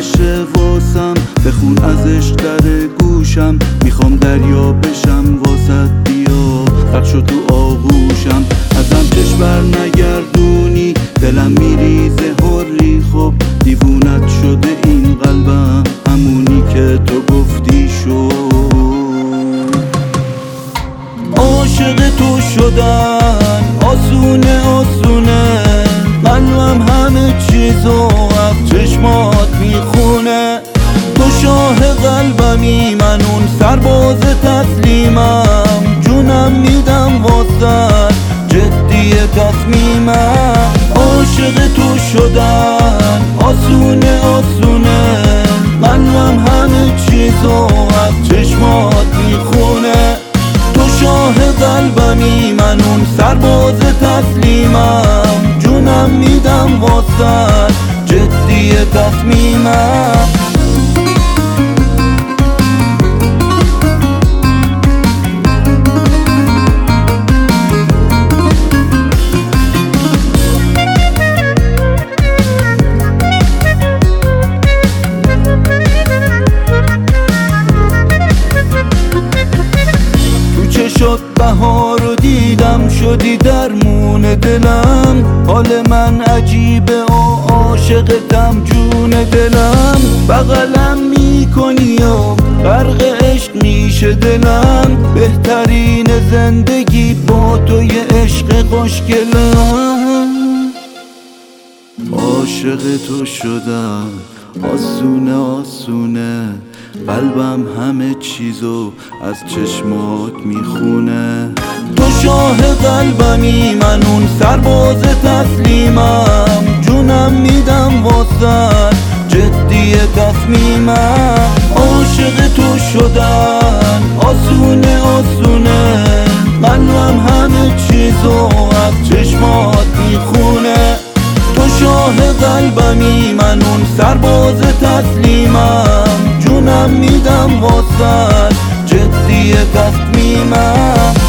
بشه واسم، بخون از عشق در گوشم. میخوام دریا بشم واسط بیا، غرق شد تو آغوشم. ازم چشم بر نگردونی، دلم میریزه حری. خب دیوونت شده این قلبم، همونی که تو گفتی شد. عاشق تو شدن آسونه آسونه، قلبم همه چیزو از چشمات میخونه. تو شاه قلبمی، من اون سرباز تسلیمم. جونم میدم واسه جدی تصمیمم. عاشق تو شدن آسونه آسونه، قلبم همه چیزو از چشمات میخونه. تو شاه قلبمی، من اون سرباز تسلیمم. جونم میدم واسه جدی تصمیمم. شد بهار رو دیدم، شدی درمون دلم. حال من عجیبه و عاشقتم جون دلم. بغلم میکنی و غرق عشق میشه دلم. بهترین زندگی با تو یه عشق خوشگلم. عاشق تو شدم آسونه آسونه، قلبم همه چیزو از چشمات میخونه. تو شاه قلبمی، من اون سرباز تسلیمم. جونم میدم واسه جدی تصمیمم. عاشق تو شدن آسونه آسونه، قلبم همه چیزو از چشمات میخونه. تو شاه قلبمی، من اون سرباز تسلیمم. جونم میدم واسه جدی تصمیمم.